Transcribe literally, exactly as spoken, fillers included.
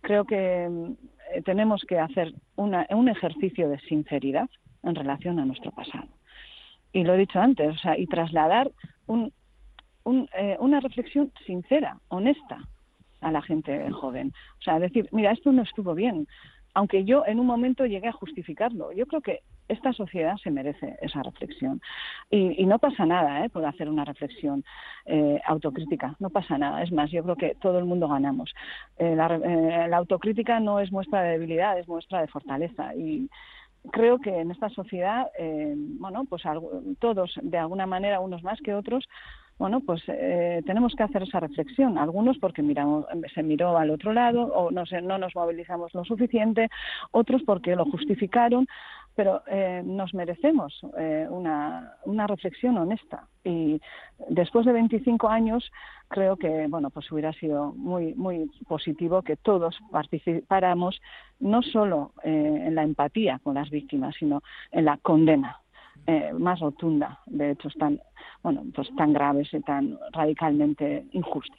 creo que eh, tenemos que hacer una, un ejercicio de sinceridad en relación a nuestro pasado. Y lo he dicho antes, o sea, y trasladar un, un, eh, una reflexión sincera, honesta, a la gente joven. O sea, decir, mira, esto no estuvo bien, aunque yo en un momento llegué a justificarlo. Yo creo que esta sociedad se merece esa reflexión. Y, y no pasa nada, ¿eh?, por hacer una reflexión eh, autocrítica. No pasa nada. Es más, yo creo que todo el mundo ganamos. Eh, la, eh, la autocrítica no es muestra de debilidad, es muestra de fortaleza. Y creo que en esta sociedad, eh, bueno, pues algo, todos, de alguna manera, unos más que otros, bueno, pues eh, tenemos que hacer esa reflexión. Algunos porque miramos, se miró al otro lado, o no, sé, no nos movilizamos lo suficiente, otros porque lo justificaron, pero eh, nos merecemos eh, una, una reflexión honesta. Y después de veinticinco años, creo que, bueno, pues hubiera sido muy, muy positivo que todos participáramos no solo eh, en la empatía con las víctimas, sino en la condena Eh, más rotunda de hechos tan, bueno, pues tan graves y tan radicalmente injustos.